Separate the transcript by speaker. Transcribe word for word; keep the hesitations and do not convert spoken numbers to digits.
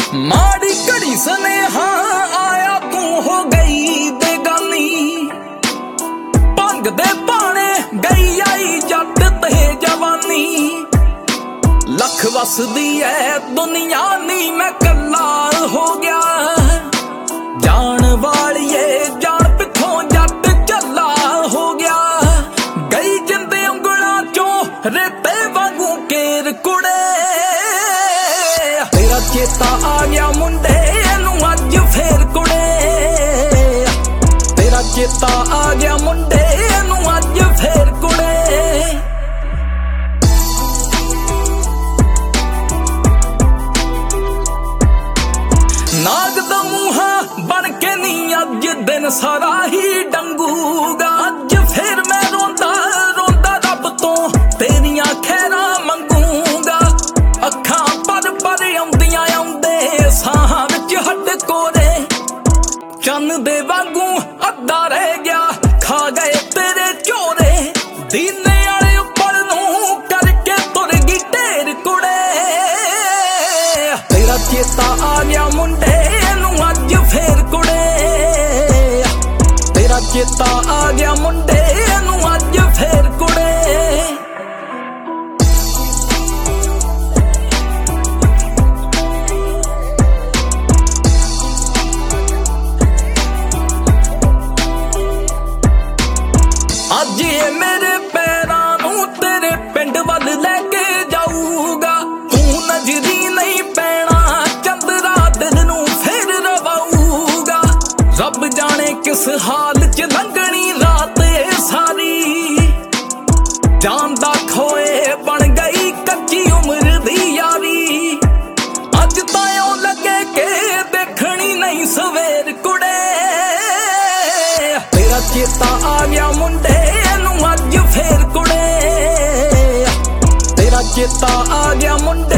Speaker 1: माड़ी घड़ी स्नेहा आया तू हो गई बेगानी, भंग दे पाने गई आई जट ते जवानी। लख वसदी है दुनिया नी मैं कला हो गया, जान वालिए जान पिछों जट चला हो गया। गई जिंदे उंगला चों रेते वांगू केर कुड़े, तेरा चेता आ गया मुंडे नू अज फेर कुड़े। तेरा चेता आ गया मुंडे नू अज फेर कुड़े। नाग दा मूहा बन के नी अज दिन सारा ही डंगूगा। अज फिर मैं रोंदा रोंदा रब तो तेरियां खैरा मंगूगा। अखां पर पर आउंदियां आउंदे साह विच हट कोरे, चन्न दे वांगू अद्धा रह गया खा गए तेरे चोरे। दीने आले उपर नू करके तुर गई ढेर कुड़े, तेरा चेता आ गया मुंडे नू अज फेर कुड़े। तेरा चेता आ गया मुंडे नू अज फेर कुड़े। अज ये मेरे पैरां नू तेरे पिंड वल लैके जाऊगा। तू नजरी नहीं पैना चंदरा दिल नू फिर रवाऊगा। रब जाने किस हाल च लंघनी रात ए सारी, जान दा खोए बन गई कच्ची उम्र दी यारी। अज तायों लगे के देखनी नहीं सवेर कुड़े, तेरा चेता आ गया मुंडे नू अज फेर कुड़े। तेरा चेता आ गया मुंडे